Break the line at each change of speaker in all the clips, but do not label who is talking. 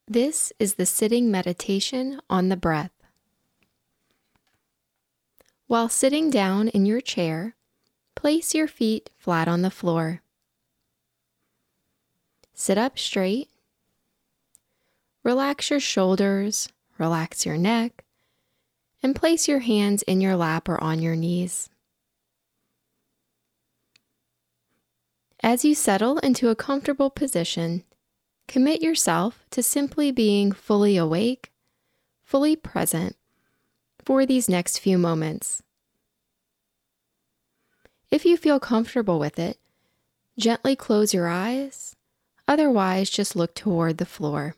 This is the sitting meditation on the breath. While sitting down in your chair, place your feet flat on the floor. Sit up straight. Relax your shoulders, relax your neck, and place your hands in your lap or on your knees. As you settle into a comfortable position, commit yourself to simply being fully awake, fully present for these next few moments. If you feel comfortable with it, gently close your eyes, otherwise just look toward the floor.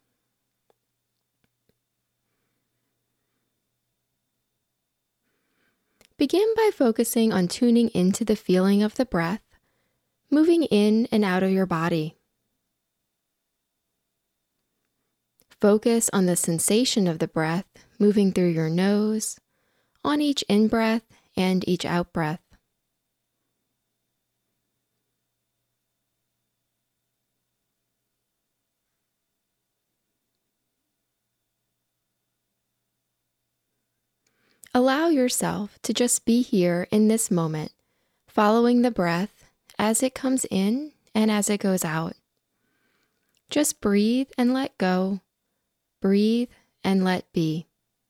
Begin by focusing on tuning into the feeling of the breath, moving in and out of your body. Focus on the sensation of the breath moving through your nose, on each in-breath and each out-breath. Allow yourself to just be here in this moment, following the breath as it comes in and as it goes out. Just breathe and let go. Breathe and let be.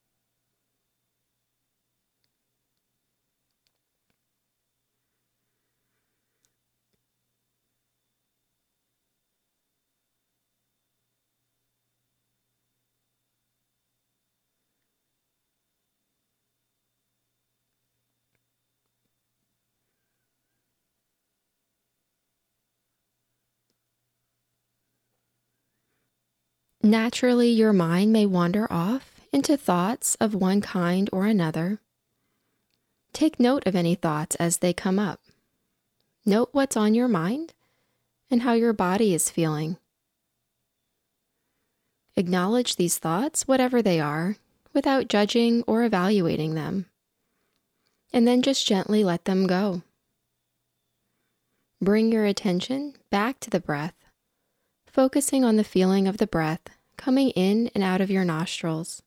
Naturally, your mind may wander off into thoughts of one kind or another. Take note of any thoughts as they come up. Note what's on your mind and how your body is feeling. Acknowledge these thoughts, whatever they are, without judging or evaluating them. And then just gently let them go. Bring your attention back to the breath, focusing on the feeling of the breath coming in and out of your nostrils.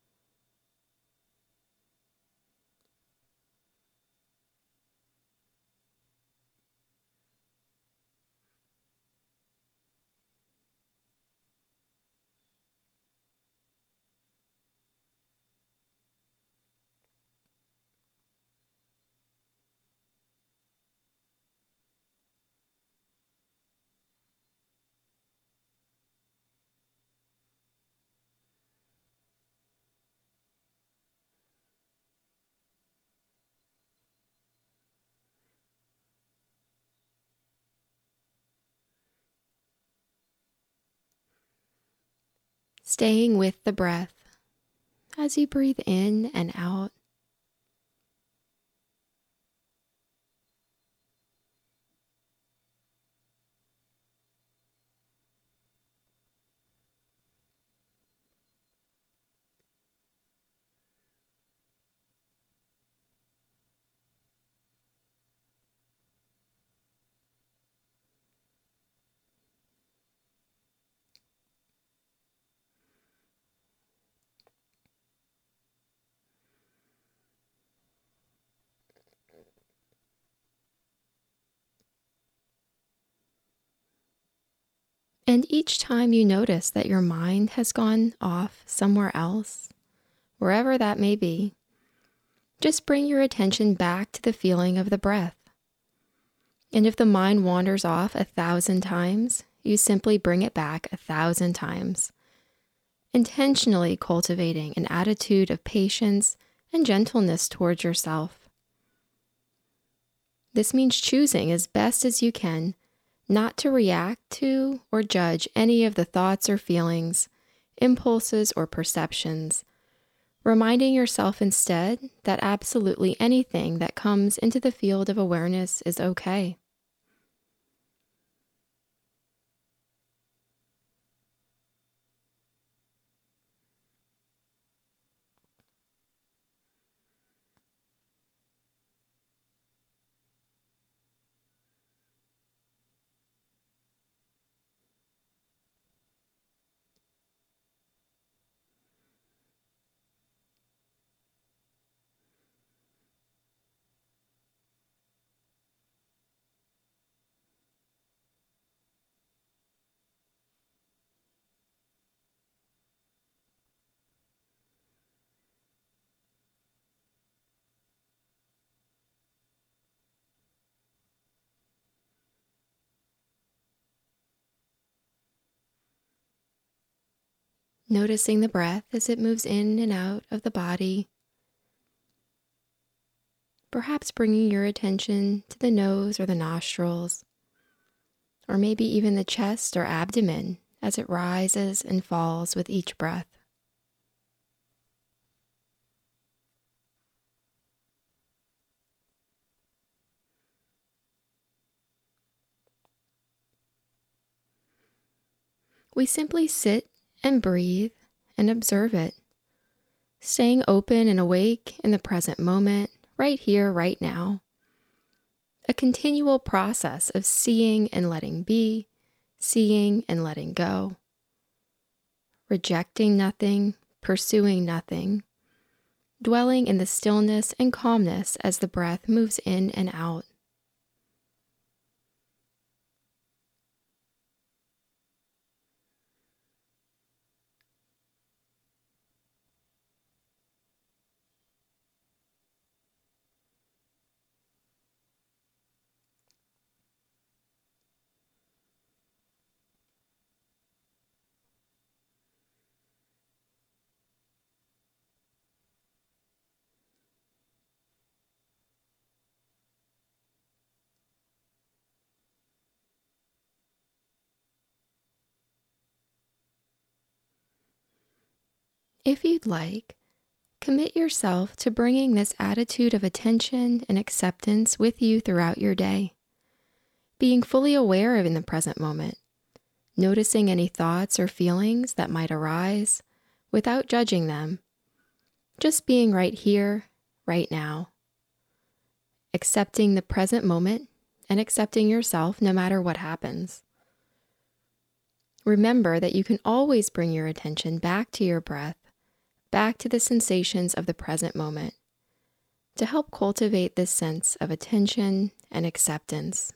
Staying with the breath as you breathe in and out. And each time you notice that your mind has gone off somewhere else, wherever that may be, just bring your attention back to the feeling of the breath. And if the mind wanders off 1,000 times, you simply bring it back 1,000 times, intentionally cultivating an attitude of patience and gentleness towards yourself. This means choosing as best as you can not to react to or judge any of the thoughts or feelings, impulses or perceptions, reminding yourself instead that absolutely anything that comes into the field of awareness is okay. noticing the breath as it moves in and out of the body, perhaps bringing your attention to the nose or the nostrils, or maybe even the chest or abdomen as it rises and falls with each breath. We simply sit and breathe and observe it, staying open and awake in the present moment, right here, right now. A continual process of seeing and letting be, seeing and letting go, rejecting nothing, pursuing nothing, dwelling in the stillness and calmness as the breath moves in and out. If you'd like, commit yourself to bringing this attitude of attention and acceptance with you throughout your day, being fully aware of in the present moment, noticing any thoughts or feelings that might arise without judging them, just being right here, right now, accepting the present moment and accepting yourself no matter what happens. Remember that you can always bring your attention back to your breath, back to the sensations of the present moment, to help cultivate this sense of attention and acceptance.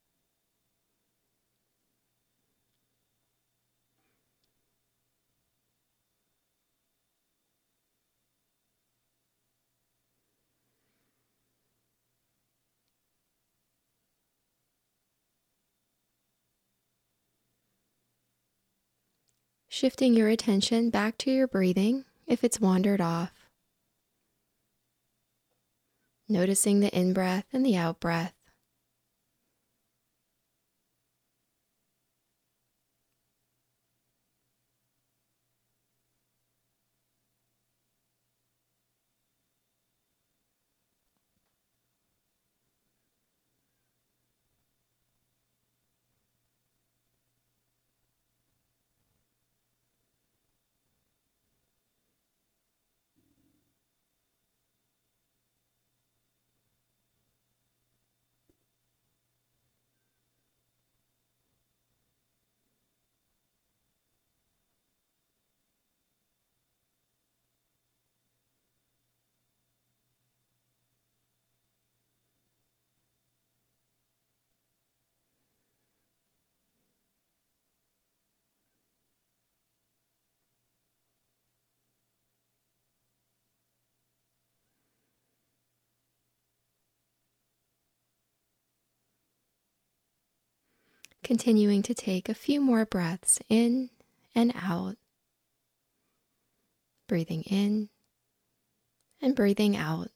Shifting your attention back to your breathing if it's wandered off. Noticing the in-breath and the out-breath. Continuing to take a few more breaths in and out. Breathing in and breathing out.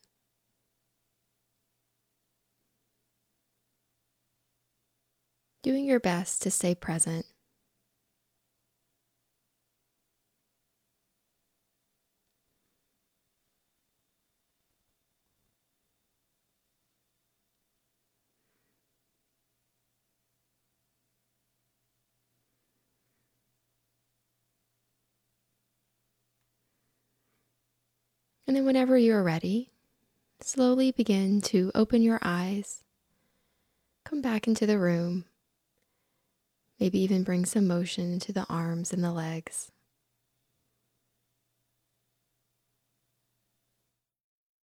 Doing your best to stay present. And then whenever you're ready, slowly begin to open your eyes. Come back into the room. Maybe even bring some motion into the arms and the legs.